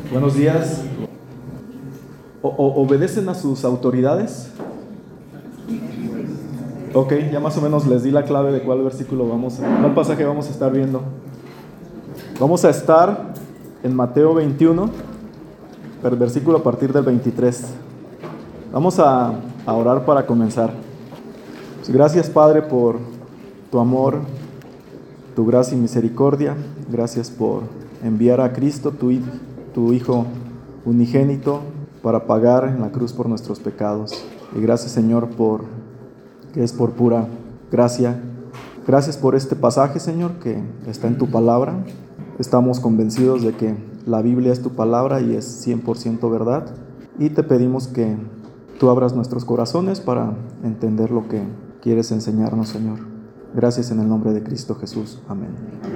Buenos días. ¿Obedecen a sus autoridades? Ok, ya más o menos les di la clave de cuál cuál pasaje vamos a estar viendo. Vamos a estar en Mateo 21, versículo a partir del 23. Vamos a orar para comenzar. Gracias, Padre, por tu amor, tu gracia y misericordia. Gracias por enviar a Cristo, tu Hijo unigénito, para pagar en la cruz por nuestros pecados. Y gracias, Señor, que es por pura gracia. Gracias por este pasaje, Señor, que está en tu palabra. Estamos convencidos de que la Biblia es tu palabra y es 100% verdad. Y te pedimos que tú abras nuestros corazones para entender lo que quieres enseñarnos, Señor. Gracias en el nombre de Cristo Jesús. Amén.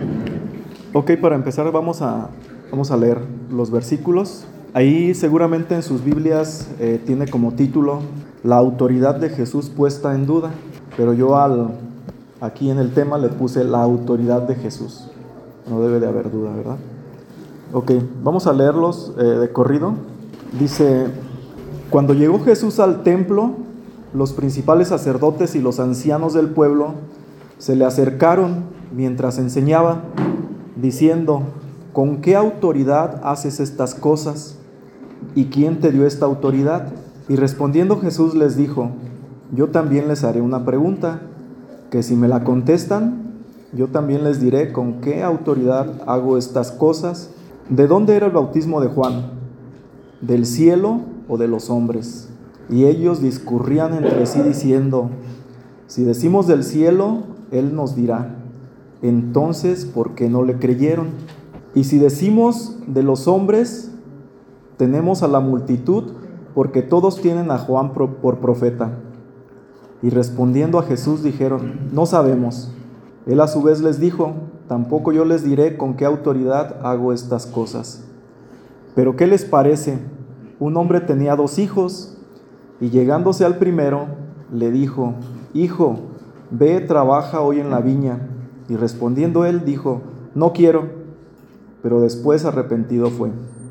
Ok, para empezar vamos a leer los versículos. Ahí seguramente en sus Biblias tiene como título la autoridad de Jesús puesta en duda, pero yo aquí en el tema le puse la autoridad de Jesús. No debe de haber duda, ¿verdad? Ok, vamos a leerlos de corrido. Dice: cuando llegó Jesús al templo, los principales sacerdotes y los ancianos del pueblo se le acercaron mientras enseñaba, diciendo: ¿con qué autoridad haces estas cosas? ¿Y quién te dio esta autoridad? Y respondiendo Jesús les dijo: yo también les haré una pregunta, que si me la contestan, yo también les diré con qué autoridad hago estas cosas. ¿De dónde era el bautismo de Juan? ¿Del cielo o de los hombres? Y ellos discurrían entre sí diciendo: si decimos del cielo, él nos dirá: entonces, ¿por qué no le creyeron? Y si decimos de los hombres, tenemos a la multitud, porque todos tienen a Juan por profeta. Y respondiendo a Jesús dijeron: no sabemos. Él a su vez les dijo: tampoco yo les diré con qué autoridad hago estas cosas. Pero ¿qué les parece? Un hombre tenía 2 hijos, y llegándose al primero, le dijo: hijo, ve, trabaja hoy en la viña. Y respondiendo él, dijo: no quiero. Pero después arrepentido fue.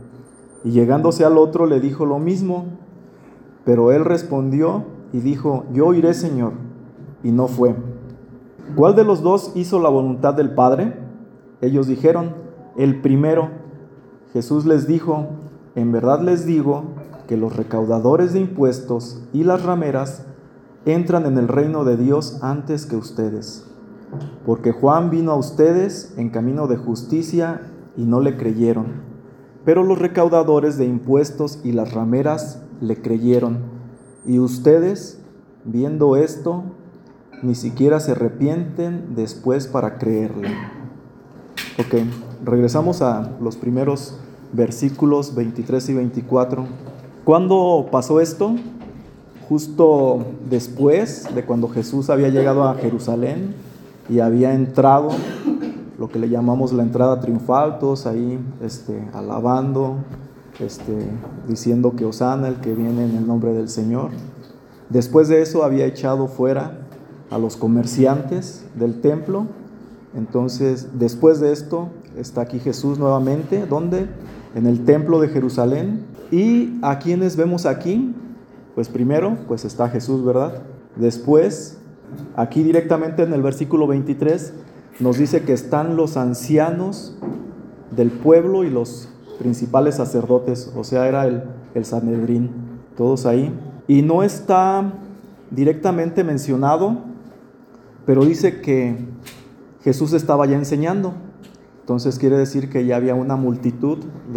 Y llegándose al otro, le dijo lo mismo. Pero él respondió y dijo: yo iré, Señor. Y no fue. ¿Cuál de los 2 hizo la voluntad del Padre? Ellos dijeron: el primero. Jesús les dijo: en verdad les digo que los recaudadores de impuestos y las rameras entran en el reino de Dios antes que ustedes. Porque Juan vino a ustedes en camino de justicia y no le creyeron, pero los recaudadores de impuestos y las rameras le creyeron. Y ustedes, viendo esto, ni siquiera se arrepienten después para creerle. Ok, regresamos a los primeros versículos 23 y 24. ¿Cuándo pasó esto? Justo después de cuando Jesús había llegado a Jerusalén y había entrado, lo que le llamamos la entrada triunfal, todos ahí alabando, diciendo que Hosana, el que viene en el nombre del Señor. Después de eso había echado fuera a los comerciantes del templo. Entonces, después de esto, está aquí Jesús nuevamente. ¿Dónde? En el templo de Jerusalén. ¿Y a quiénes vemos aquí? Pues primero, pues está Jesús, ¿verdad? Después, aquí directamente en el versículo 23, nos dice que están los ancianos del pueblo y los principales sacerdotes, o sea, era el Sanedrín, todos ahí. Y no está directamente mencionado, pero dice que Jesús estaba ya enseñando. Entonces quiere decir que ya había una multitud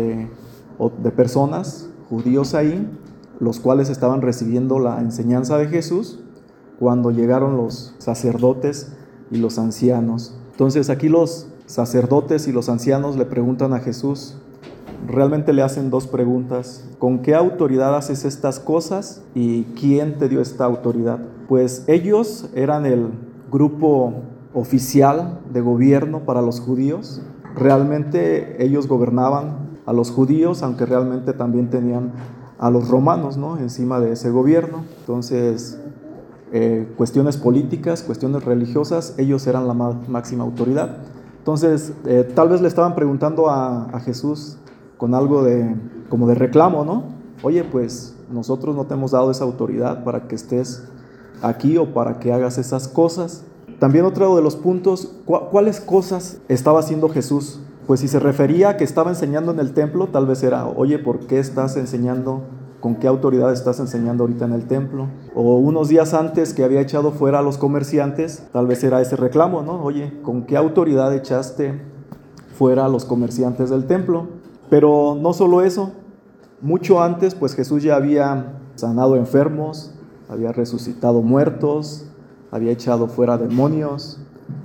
de personas, judíos ahí, los cuales estaban recibiendo la enseñanza de Jesús cuando llegaron los sacerdotes y los ancianos. Entonces aquí los sacerdotes y los ancianos le preguntan a Jesús, realmente le hacen 2 preguntas: ¿con qué autoridad haces estas cosas? ¿Y quién te dio esta autoridad? Pues ellos eran el grupo oficial de gobierno para los judíos. Realmente ellos gobernaban a los judíos, aunque realmente también tenían a los romanos, ¿no?, encima de ese gobierno. Entonces, cuestiones políticas, cuestiones religiosas, ellos eran la máxima autoridad. Entonces, tal vez le estaban preguntando a Jesús con algo de como de reclamo, ¿no? Oye, pues nosotros no te hemos dado esa autoridad para que estés aquí o para que hagas esas cosas. También otro de los puntos, ¿cuáles cosas estaba haciendo Jesús? Pues si se refería a que estaba enseñando en el templo, tal vez era, oye, ¿por qué estás enseñando? ¿Con qué autoridad estás enseñando ahorita en el templo? O unos días antes que había echado fuera a los comerciantes, tal vez era ese reclamo, ¿no? Oye, ¿con qué autoridad echaste fuera a los comerciantes del templo? Pero no solo eso, mucho antes, pues Jesús ya había sanado enfermos, había resucitado muertos, había echado fuera demonios,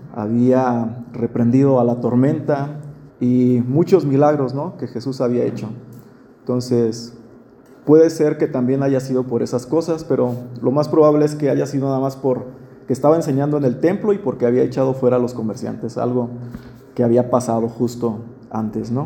había reprendido a la tormenta y muchos milagros, ¿no?, que Jesús había hecho. Entonces, puede ser que también haya sido por esas cosas, pero lo más probable es que haya sido nada más por que estaba enseñando en el templo y porque había echado fuera a los comerciantes, algo que había pasado justo antes, ¿no?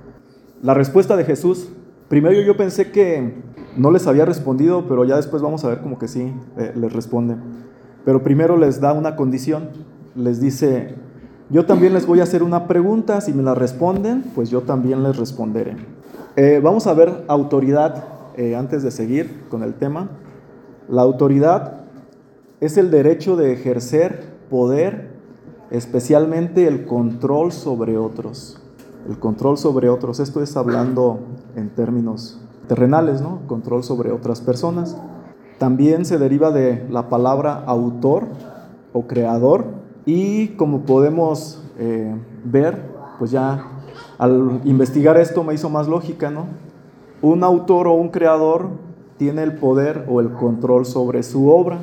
La respuesta de Jesús, primero yo pensé que no les había respondido, pero ya después vamos a ver como que sí les responde. Pero primero les da una condición, les dice, yo también les voy a hacer una pregunta, si me la responden, pues yo también les responderé. Vamos a ver autoridad antes de seguir con el tema. La autoridad es el derecho de ejercer poder, especialmente el control sobre otros. El control sobre otros, esto es hablando en términos terrenales, ¿no? Control sobre otras personas. También se deriva de la palabra autor o creador. Y como podemos ver, pues ya al investigar esto me hizo más lógica, ¿no? Un autor o un creador tiene el poder o el control sobre su obra.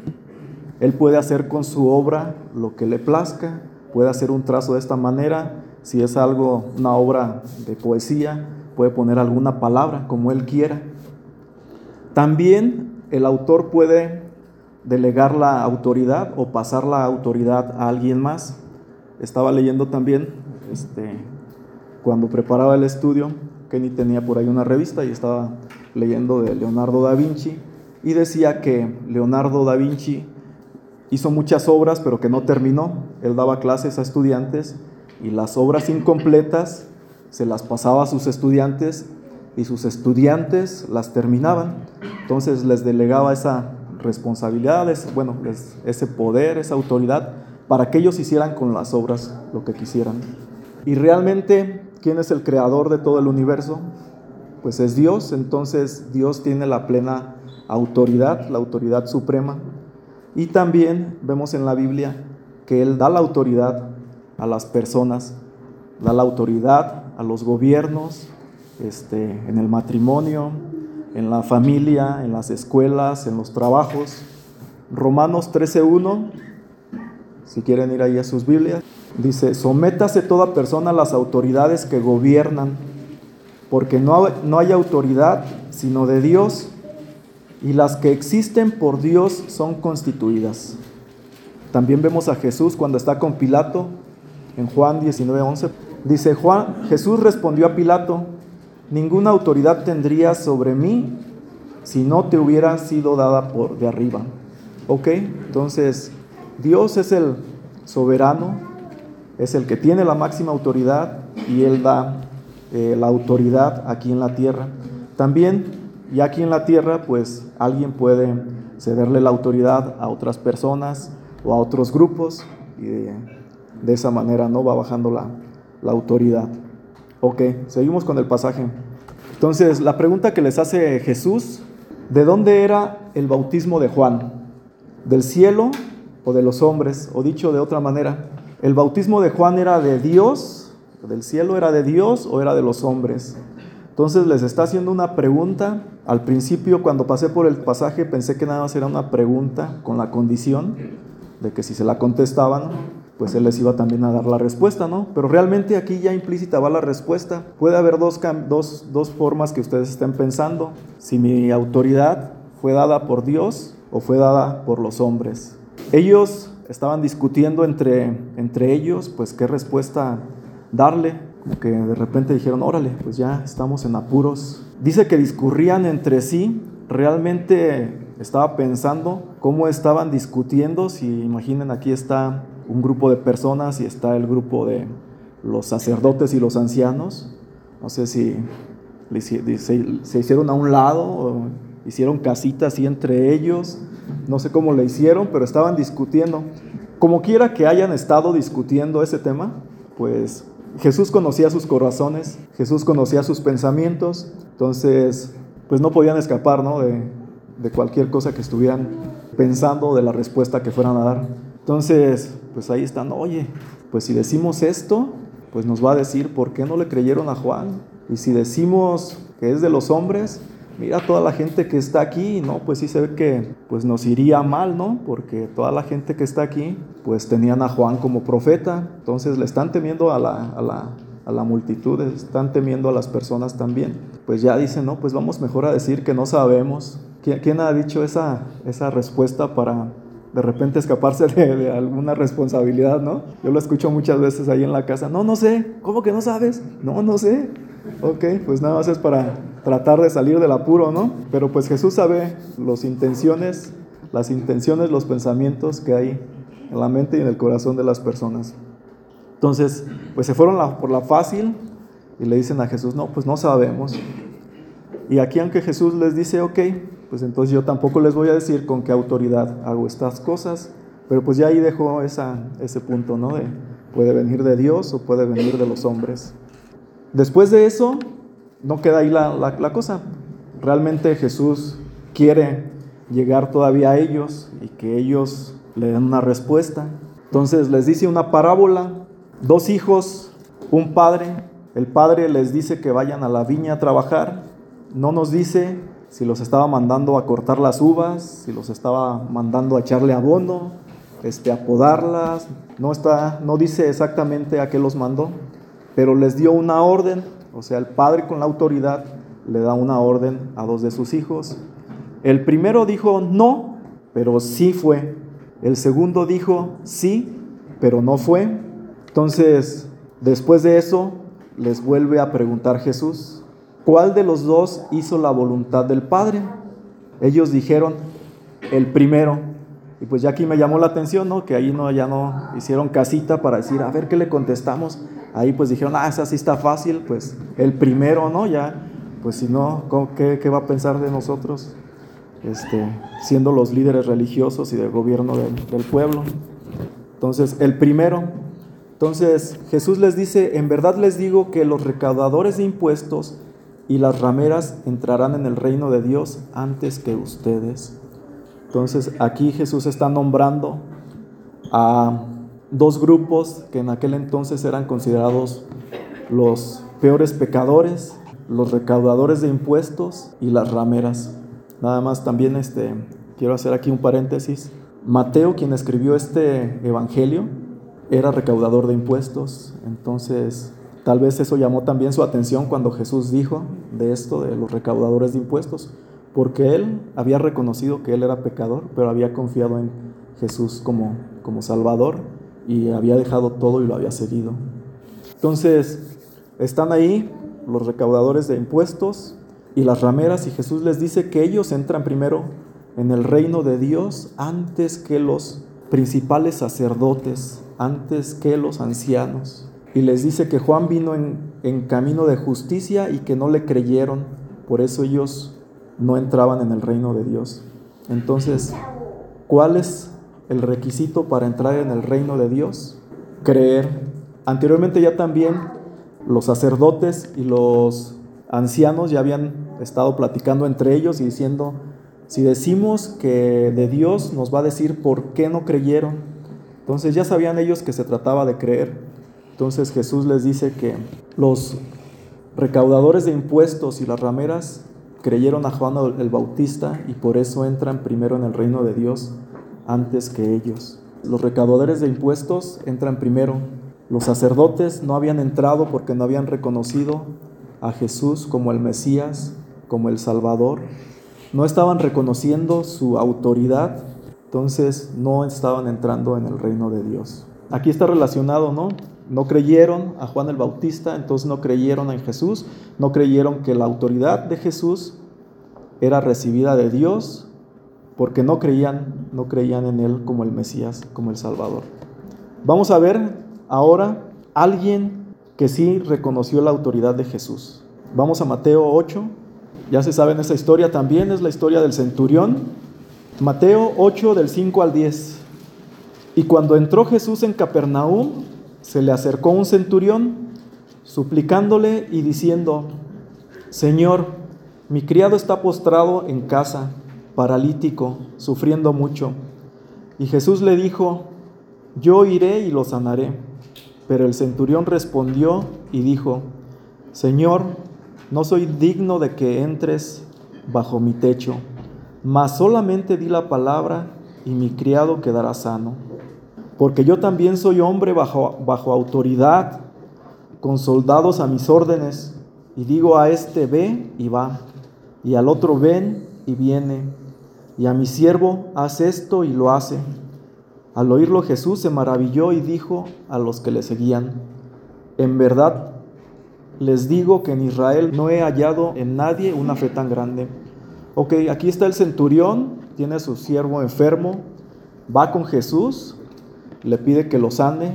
Él puede hacer con su obra lo que le plazca, puede hacer un trazo de esta manera, si es algo, una obra de poesía, puede poner alguna palabra como él quiera. También el autor puede delegar la autoridad o pasar la autoridad a alguien más. Estaba leyendo también, cuando preparaba el estudio, Kenny tenía por ahí una revista y estaba leyendo de Leonardo da Vinci y decía que Leonardo da Vinci hizo muchas obras pero que no terminó. Él daba clases a estudiantes y las obras incompletas se las pasaba a sus estudiantes y sus estudiantes las terminaban. Entonces les delegaba esa responsabilidad, ese poder, esa autoridad para que ellos hicieran con las obras lo que quisieran. Y realmente, ¿quién es el creador de todo el universo? Pues es Dios. Entonces Dios tiene la plena autoridad, la autoridad suprema. Y también vemos en la Biblia que Él da la autoridad a las personas, da la autoridad a los gobiernos, en el matrimonio, en la familia, en las escuelas, en los trabajos. Romanos 13:1, si quieren ir ahí a sus Biblias, dice, sométase toda persona a las autoridades que gobiernan, porque no hay autoridad sino de Dios, y las que existen por Dios son constituidas. También vemos a Jesús cuando está con Pilato, en Juan 19:11, dice, Jesús respondió a Pilato, ninguna autoridad tendrías sobre mí si no te hubiera sido dada por de arriba. ¿Ok? Entonces, Dios es el soberano, es el que tiene la máxima autoridad y Él da la autoridad aquí en la tierra. También, ya aquí en la tierra, pues alguien puede cederle la autoridad a otras personas o a otros grupos y de esa manera no va bajando la autoridad. Ok, seguimos con el pasaje. Entonces, la pregunta que les hace Jesús, ¿de dónde era el bautismo de Juan? ¿Del cielo o de los hombres? O dicho de otra manera, ¿el bautismo de Juan era de Dios? ¿Del cielo era de Dios o era de los hombres? Entonces les está haciendo una pregunta. Al principio, cuando pasé por el pasaje, pensé que nada más era una pregunta con la condición de que si se la contestaban, pues Él les iba también a dar la respuesta, ¿no? Pero realmente aquí ya implícita va la respuesta. Puede haber dos formas que ustedes estén pensando. Si mi autoridad fue dada por Dios o fue dada por los hombres. Ellos estaban discutiendo entre ellos, pues qué respuesta darle. Como que de repente dijeron, órale, pues ya estamos en apuros. Dice que discurrían entre sí. Realmente estaba pensando cómo estaban discutiendo. Si imaginen, aquí está un grupo de personas y está el grupo de los sacerdotes y los ancianos. No sé si se hicieron a un lado, o hicieron casitas así entre ellos, no sé cómo le hicieron, pero estaban discutiendo. Como quiera que hayan estado discutiendo ese tema, pues Jesús conocía sus corazones, Jesús conocía sus pensamientos, entonces pues no podían escapar, ¿no?, de cualquier cosa que estuvieran pensando, de la respuesta que fueran a dar. Entonces, pues ahí están, oye, pues si decimos esto, pues nos va a decir por qué no le creyeron a Juan. Y si decimos que es de los hombres, mira toda la gente que está aquí, ¿no? Pues sí se ve que pues nos iría mal, ¿no? Porque toda la gente que está aquí, pues tenían a Juan como profeta. Entonces le están temiendo a la multitud, están temiendo a las personas también. Pues ya dicen, no, pues vamos mejor a decir que no sabemos. ¿Quién ha dicho esa respuesta para de repente escaparse de alguna responsabilidad, ¿no? Yo lo escucho muchas veces ahí en la casa. No sé. ¿Cómo que no sabes? No sé. Ok, pues nada más es para tratar de salir del apuro, ¿no? Pero pues Jesús sabe las intenciones, los pensamientos que hay en la mente y en el corazón de las personas. Entonces, pues se fueron por la fácil y le dicen a Jesús, no, pues no sabemos. Y aquí, aunque Jesús les dice, ok, pues entonces yo tampoco les voy a decir con qué autoridad hago estas cosas, pero pues ya ahí dejó ese punto, ¿no? Puede venir de Dios o puede venir de los hombres. Después de eso, no queda ahí la cosa. Realmente Jesús quiere llegar todavía a ellos y que ellos le den una respuesta. Entonces les dice una parábola, 2 hijos, un padre. El padre les dice que vayan a la viña a trabajar. No nos dice si los estaba mandando a cortar las uvas, si los estaba mandando a echarle abono, a podarlas. No dice exactamente a qué los mandó, pero les dio una orden. O sea, el padre con la autoridad le da una orden a 2 de sus hijos. El primero dijo no, pero sí fue. El segundo dijo sí, pero no fue. Entonces, después de eso, les vuelve a preguntar Jesús, ¿cuál de los 2 hizo la voluntad del Padre? Ellos dijeron, el primero. Y pues ya aquí me llamó la atención, ¿no? Que ahí ya no hicieron casita para decir, a ver qué le contestamos. Ahí pues dijeron, esa sí está fácil, pues el primero, ¿no? Ya, pues si no, ¿qué va a pensar de nosotros? Siendo los líderes religiosos y del gobierno del pueblo. Entonces, el primero. Entonces, Jesús les dice, en verdad les digo que los recaudadores de impuestos y las rameras entrarán en el reino de Dios antes que ustedes. Entonces, aquí Jesús está nombrando a 2 grupos que en aquel entonces eran considerados los peores pecadores, los recaudadores de impuestos y las rameras. Nada más también quiero hacer aquí un paréntesis. Mateo, quien escribió este evangelio, era recaudador de impuestos. Entonces, tal vez eso llamó también su atención cuando Jesús dijo de esto, de los recaudadores de impuestos, porque él había reconocido que él era pecador, pero había confiado en Jesús como Salvador y había dejado todo y lo había seguido. Entonces, están ahí los recaudadores de impuestos y las rameras, y Jesús les dice que ellos entran primero en el reino de Dios antes que los principales sacerdotes, antes que los ancianos. Y les dice que Juan vino en camino de justicia y que no le creyeron, por eso ellos no entraban en el reino de Dios. Entonces, ¿cuál es el requisito para entrar en el reino de Dios? Creer. Anteriormente ya también los sacerdotes y los ancianos ya habían estado platicando entre ellos y diciendo, si decimos que de Dios, nos va a decir por qué no creyeron. Entonces ya sabían ellos que se trataba de creer. Entonces Jesús les dice que los recaudadores de impuestos y las rameras creyeron a Juan el Bautista y por eso entran primero en el reino de Dios antes que ellos. Los recaudadores de impuestos entran primero. Los sacerdotes no habían entrado porque no habían reconocido a Jesús como el Mesías, como el Salvador. No estaban reconociendo su autoridad, entonces no estaban entrando en el reino de Dios. Aquí está relacionado, ¿no? No creyeron a Juan el Bautista, entonces no creyeron en Jesús, no creyeron que la autoridad de Jesús era recibida de Dios, porque no creían en Él como el Mesías, como el Salvador. Vamos a ver ahora a alguien que sí reconoció la autoridad de Jesús. Vamos a Mateo 8. Ya se saben esa historia también, es la historia del centurión. Mateo 8 del 5 al 10. Y cuando entró Jesús en Capernaum, se le acercó un centurión, suplicándole y diciendo: Señor, mi criado está postrado en casa, paralítico, sufriendo mucho. Y Jesús le dijo: Yo iré y lo sanaré. Pero el centurión respondió y dijo: Señor, no soy digno de que entres bajo mi techo, mas solamente di la palabra y mi criado quedará sano. Porque yo también soy hombre bajo autoridad, con soldados a mis órdenes, y digo a este: ve y va, y al otro: ven y viene, y a mi siervo: haz esto, y lo hace. Al oírlo Jesús se maravilló y dijo a los que le seguían: en verdad les digo que en Israel no he hallado en nadie una fe tan grande. Ok, aquí está el centurión, tiene a su siervo enfermo, va con Jesús, le pide que lo sane,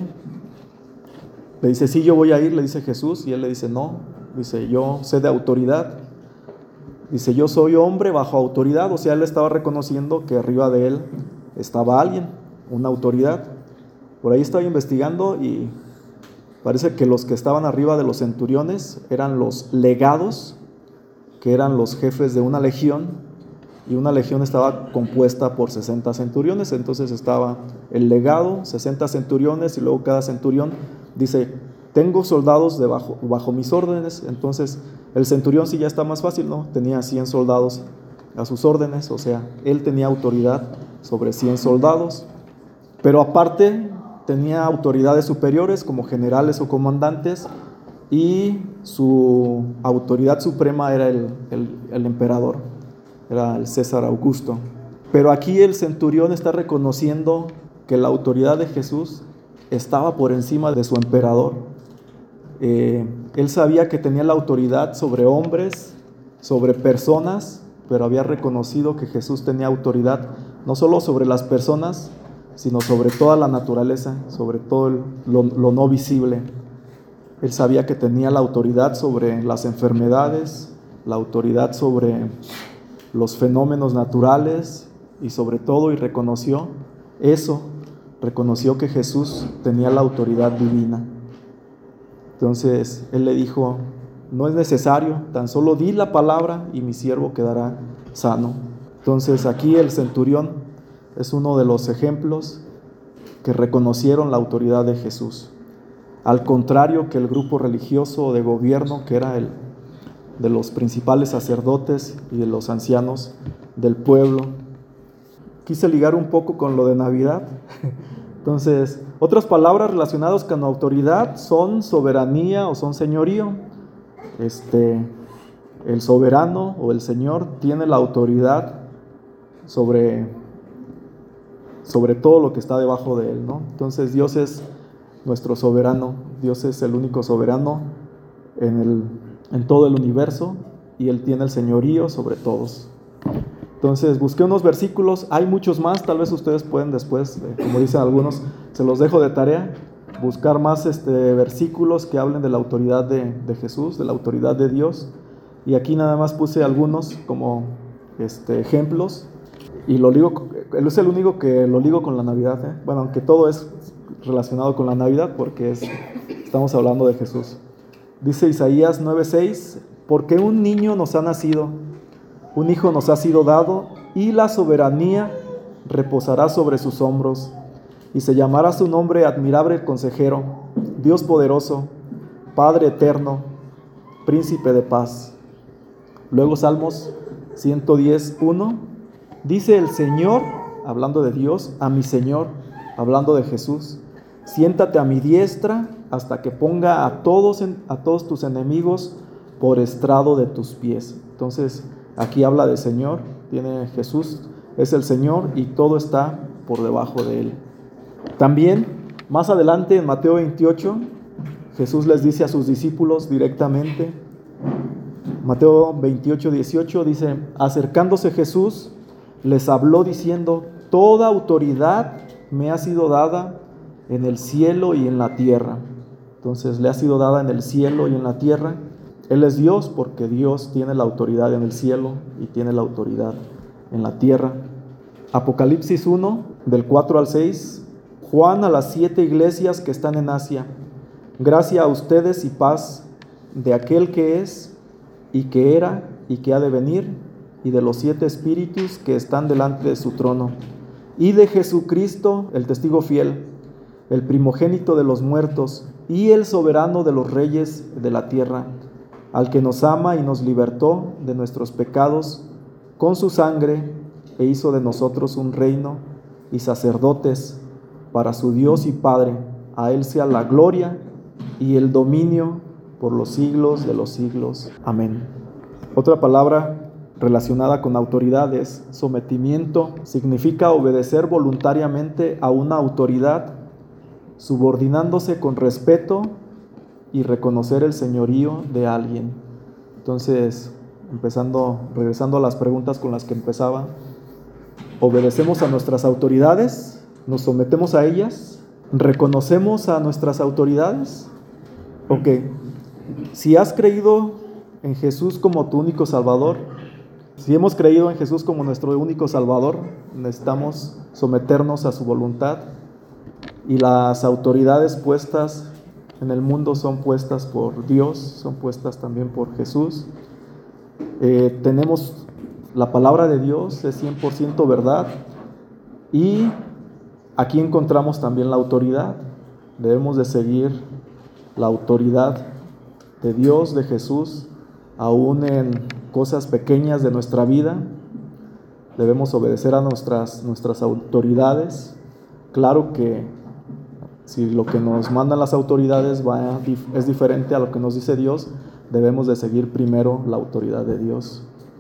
le dice: sí, yo voy a ir, le dice Jesús, y él le dice: no, dice: yo sé de autoridad, dice: yo soy hombre bajo autoridad. O sea, él estaba reconociendo que arriba de él estaba alguien, una autoridad. Por ahí estaba investigando y parece que los que estaban arriba de los centuriones eran los legados, que eran los jefes de una legión, y una legión estaba compuesta por 60 centuriones. Entonces estaba el legado, 60 centuriones, y luego cada centurión dice: tengo soldados bajo mis órdenes. Entonces el centurión sí ya está más fácil, ¿no? Tenía 100 soldados a sus órdenes, o sea, él tenía autoridad sobre 100 soldados, pero aparte tenía autoridades superiores como generales o comandantes, y su autoridad suprema era el emperador, era el César Augusto. Pero aquí el centurión está reconociendo que la autoridad de Jesús estaba por encima de su emperador. Él sabía que tenía la autoridad sobre hombres, sobre personas, pero había reconocido que Jesús tenía autoridad no solo sobre las personas, sino sobre toda la naturaleza, sobre todo lo no visible. Él sabía que tenía la autoridad sobre las enfermedades, la autoridad sobre los fenómenos naturales, y sobre todo, y reconoció eso, reconoció que Jesús tenía la autoridad divina. Entonces él le dijo: no es necesario, tan solo di la palabra y mi siervo quedará sano. Entonces aquí el centurión es uno de los ejemplos que reconocieron la autoridad de Jesús, al contrario que el grupo religioso de gobierno, que era el de los principales sacerdotes y de los ancianos del pueblo. Quise ligar un poco con lo de Navidad. Entonces, otras palabras relacionadas con autoridad son soberanía o son señorío. El soberano o el Señor tiene la autoridad sobre todo lo que está debajo de él, ¿no? Entonces Dios es nuestro soberano, Dios es el único soberano en todo el universo, y Él tiene el señorío sobre todos. Entonces busqué unos versículos, hay muchos más, tal vez ustedes pueden después, como dicen algunos, se los dejo de tarea, buscar más versículos que hablen de la autoridad de Jesús, de la autoridad de Dios. Y aquí nada más puse algunos como ejemplos, y lo ligo, él es el único que lo ligo con la Navidad, Bueno, aunque todo es relacionado con la Navidad porque estamos hablando de Jesús. Dice Isaías 9:6: porque un niño nos ha nacido, un hijo nos ha sido dado, y la soberanía reposará sobre sus hombros, y se llamará su nombre Admirable Consejero, Dios Poderoso, Padre Eterno, Príncipe de Paz. Luego Salmos 110:1: dice el Señor, hablando de Dios, a mi Señor, hablando de Jesús: siéntate a mi diestra hasta que ponga a todos tus enemigos por estrado de tus pies. Entonces aquí habla de Señor, tiene Jesús, es el Señor, y todo está por debajo de él. También más adelante en Mateo 28, Jesús les dice a sus discípulos directamente, Mateo 28:18 dice: acercándose Jesús les habló diciendo: toda autoridad me ha sido dada en el cielo y en la tierra. Entonces le ha sido dada en el cielo y en la tierra. Él es Dios porque Dios tiene la autoridad en el cielo y tiene la autoridad en la tierra. Apocalipsis 1, del 4 al 6. Juan a las 7 iglesias que están en Asia. Gracia a ustedes y paz de aquel que es y que era y que ha de venir, y de los 7 espíritus que están delante de su trono, y de Jesucristo, el testigo fiel, el primogénito de los muertos y el soberano de los reyes de la tierra, al que nos ama y nos libertó de nuestros pecados con su sangre, e hizo de nosotros un reino y sacerdotes para su Dios y Padre. A Él sea la gloria y el dominio por los siglos de los siglos. Amén. Otra palabra relacionada con autoridad es sometimiento. Significa obedecer voluntariamente a una autoridad, subordinándose con respeto y reconocer el señorío de alguien. Entonces, regresando a las preguntas con las que empezaba, ¿obedecemos a nuestras autoridades? ¿Nos sometemos a ellas? ¿Reconocemos a nuestras autoridades? Ok, si has creído en Jesús como tu único Salvador, si hemos creído en Jesús como nuestro único Salvador, necesitamos someternos a su voluntad, y las autoridades puestas en el mundo son puestas por Dios, son puestas también por Jesús. Tenemos la palabra de Dios, es 100% verdad, y aquí encontramos también la autoridad. Debemos de seguir la autoridad de Dios, de Jesús, aún en cosas pequeñas de nuestra vida. Debemos obedecer a nuestras autoridades. Claro que si lo que nos mandan las autoridades es diferente a lo que nos dice Dios, debemos de seguir primero la autoridad de Dios.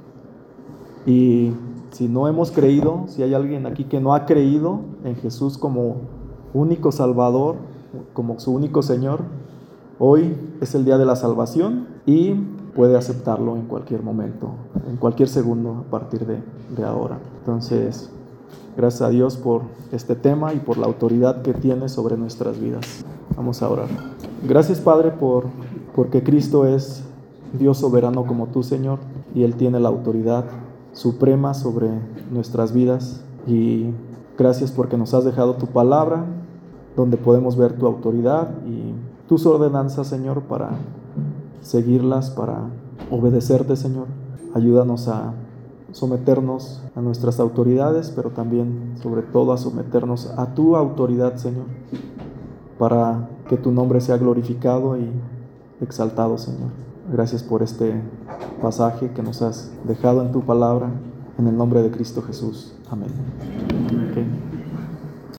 Y si no hemos creído, si hay alguien aquí que no ha creído en Jesús como único Salvador, como su único Señor, hoy es el día de la salvación y puede aceptarlo en cualquier momento, en cualquier segundo a partir de ahora. Entonces, gracias a Dios por este tema y por la autoridad que tiene sobre nuestras vidas. Vamos a orar. Gracias, Padre, porque Cristo es Dios soberano como tú, Señor, y Él tiene la autoridad suprema sobre nuestras vidas. Y gracias porque nos has dejado tu palabra, donde podemos ver tu autoridad y tus ordenanzas, Señor, para seguirlas, para obedecerte, Señor. Ayúdanos a someternos a nuestras autoridades, pero también, sobre todo, a someternos a tu autoridad, Señor, para que tu nombre sea glorificado y exaltado, Señor. Gracias por este pasaje que nos has dejado en tu palabra, en el nombre de Cristo Jesús. Amén.